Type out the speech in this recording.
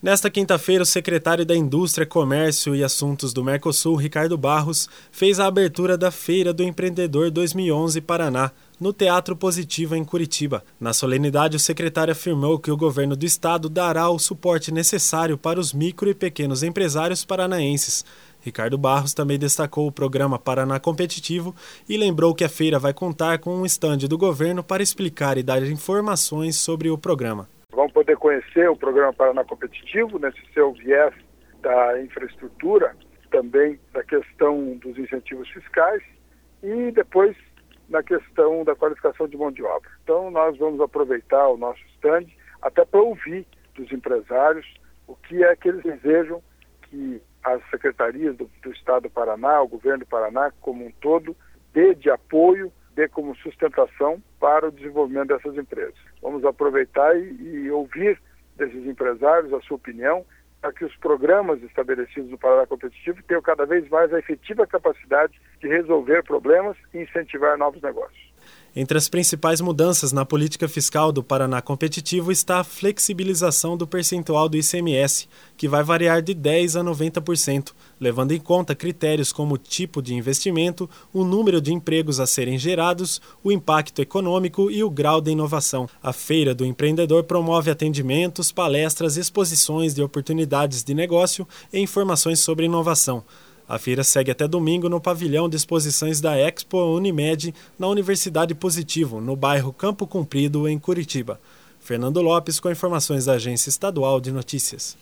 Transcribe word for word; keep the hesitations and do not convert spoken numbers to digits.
Nesta quinta-feira, o secretário da Indústria, Comércio e Assuntos do Mercosul, Ricardo Barros, fez a abertura da Feira do Empreendedor dois mil e onze Paraná, no Teatro Positivo, em Curitiba. Na solenidade, o secretário afirmou que o governo do estado dará o suporte necessário para os micro e pequenos empresários paranaenses. Ricardo Barros também destacou o programa Paraná Competitivo e lembrou que a feira vai contar com um estande do governo para explicar e dar informações sobre o programa. Vão poder conhecer o programa Paraná Competitivo, nesse seu viés da infraestrutura, também da questão dos incentivos fiscais e depois na questão da qualificação de mão de obra. Então nós vamos aproveitar o nosso stand até para ouvir dos empresários o que é que eles desejam que as secretarias do, do Estado do Paraná, o governo do Paraná como um todo, dê de apoio, dê como sustentação para o desenvolvimento dessas empresas. Vamos aproveitar e, e ouvir desses empresários a sua opinião, para que os programas estabelecidos no Paraná Competitivo tenham cada vez mais a efetiva capacidade de resolver problemas e incentivar novos negócios. Entre as principais mudanças na política fiscal do Paraná Competitivo está a flexibilização do percentual do I C M S, que vai variar de dez por cento a noventa por cento, levando em conta critérios como o tipo de investimento, o número de empregos a serem gerados, o impacto econômico e o grau de inovação. A Feira do Empreendedor promove atendimentos, palestras, exposições de oportunidades de negócio e informações sobre inovação. A feira segue até domingo no pavilhão de exposições da Expo Unimed, na Universidade Positivo, no bairro Campo Comprido, em Curitiba. Fernando Lopes, com informações da Agência Estadual de Notícias.